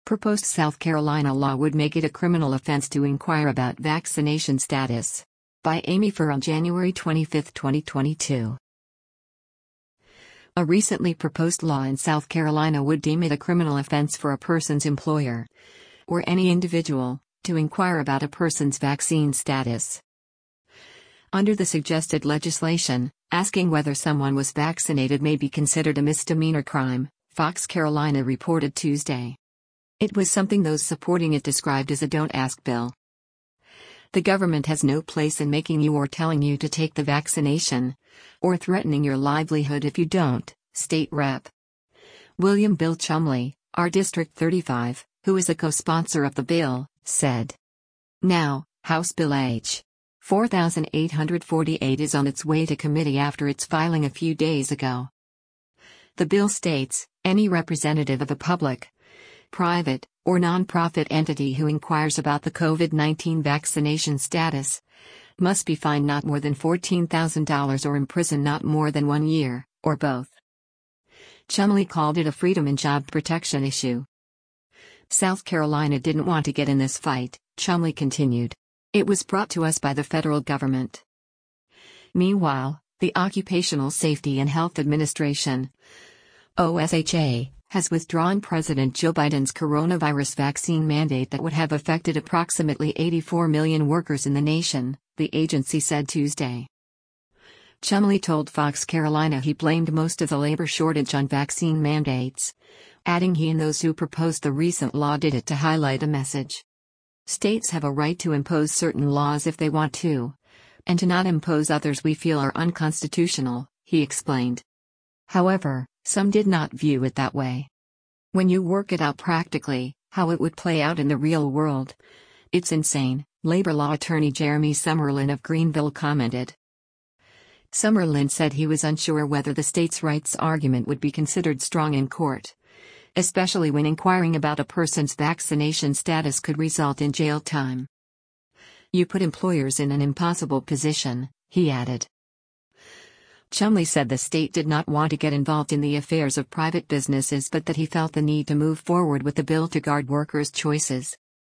Proposed South Carolina law would make it a criminal offense to inquire about vaccination status. By Amy Furr on January 25, 2022. A recently proposed law in South Carolina would deem it a criminal offense for a person's employer, or any individual, to inquire about a person's vaccine status. Under the suggested legislation, asking whether someone was vaccinated may be considered a misdemeanor crime, Fox Carolina reported Tuesday. It was something those supporting it described as a "don't ask" bill. The government has no place in making you or telling you to take the vaccination, or threatening your livelihood if you don't, State Rep. William Bill Chumley, R. District 35, who is a co-sponsor of the bill, said. Now, House Bill H. 4848 is on its way to committee after its filing a few days ago. The bill states, any representative of a public, private, or non-profit entity who inquires about the COVID-19 vaccination status must be fined not more than $14,000 or imprisoned not more than 1 year, or both. Chumley called it a freedom and job protection issue. South Carolina didn't want to get in this fight, Chumley continued. It was brought to us by the federal government. Meanwhile, the Occupational Safety and Health Administration, OSHA, has withdrawn President Joe Biden's coronavirus vaccine mandate that would have affected approximately 84 million workers in the nation, the agency said Tuesday. Chumley told Fox Carolina he blamed most of the labor shortage on vaccine mandates, adding he and those who proposed the recent law did it to highlight a message. States have a right to impose certain laws if they want to, and to not impose others we feel are unconstitutional, he explained. However, some did not view it that way. When you work it out practically, how it would play out in the real world, it's insane, labor law attorney Jeremy Summerlin of Greenville commented. Summerlin said he was unsure whether the states' rights argument would be considered strong in court, especially when inquiring about a person's vaccination status could result in jail time. You put employers in an impossible position, he added. Chumley said the state did not want to get involved in the affairs of private businesses but that he felt the need to move forward with the bill to guard workers' choices.